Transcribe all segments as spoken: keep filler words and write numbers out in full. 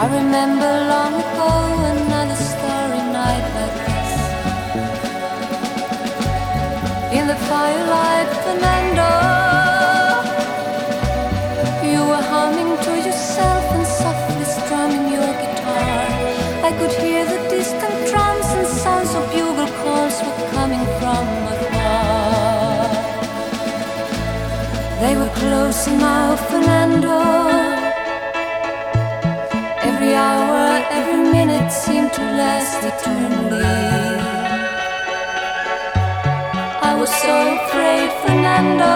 I remember long ago another starry night like this. In the firelight, Fernando, you were humming to yourself and softly strumming your guitar. I could hear the distant drums and sounds of bugle calls were coming from afar. They were close now, Fernando. Every hour, every minute seemed to last eternally. I was so afraid, Fernando.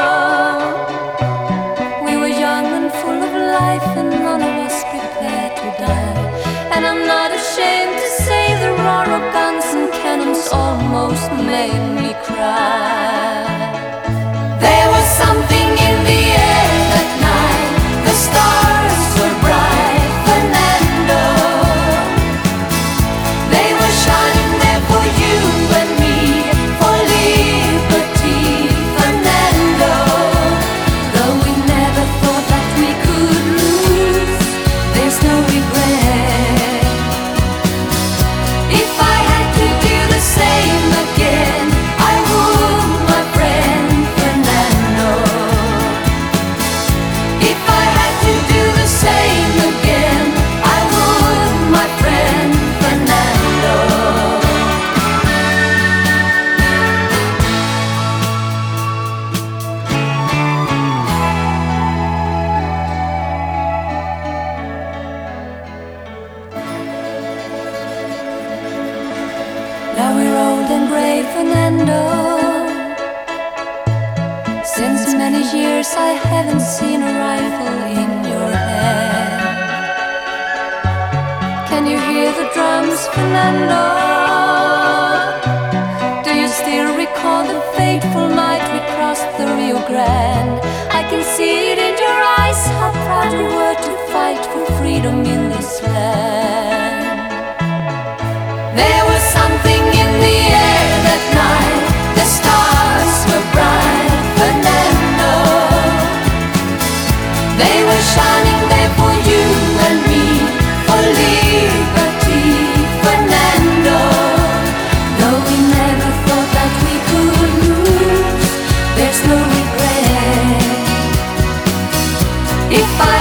We were young and full of life, and none of us prepared to die. And I'm not ashamed to say the roar of guns and cannons almost made me cry. There was something in the air that night. The stars were bright, Fernando. They were shining there for you and me, for liberty, Fernando. Though we never thought that we could lose, there's no regret. If I had to do the same again, I would, my friend Fernando. If I had to do the same again, I would, my friend Fernando. Now we're old and grey, Fernando. Since many years I haven't seen a rifle in your hand. Can you hear the drums, Fernando? Do you still recall the fateful night we crossed the Rio Grande? I can see it in your eyes, how proud you were to fight for freedom in this land. There was something in the air that night. The stars were bright, Fernando. They were shining there for you and me, for liberty, Fernando. Though we never thought that we could lose, there's no regret. If I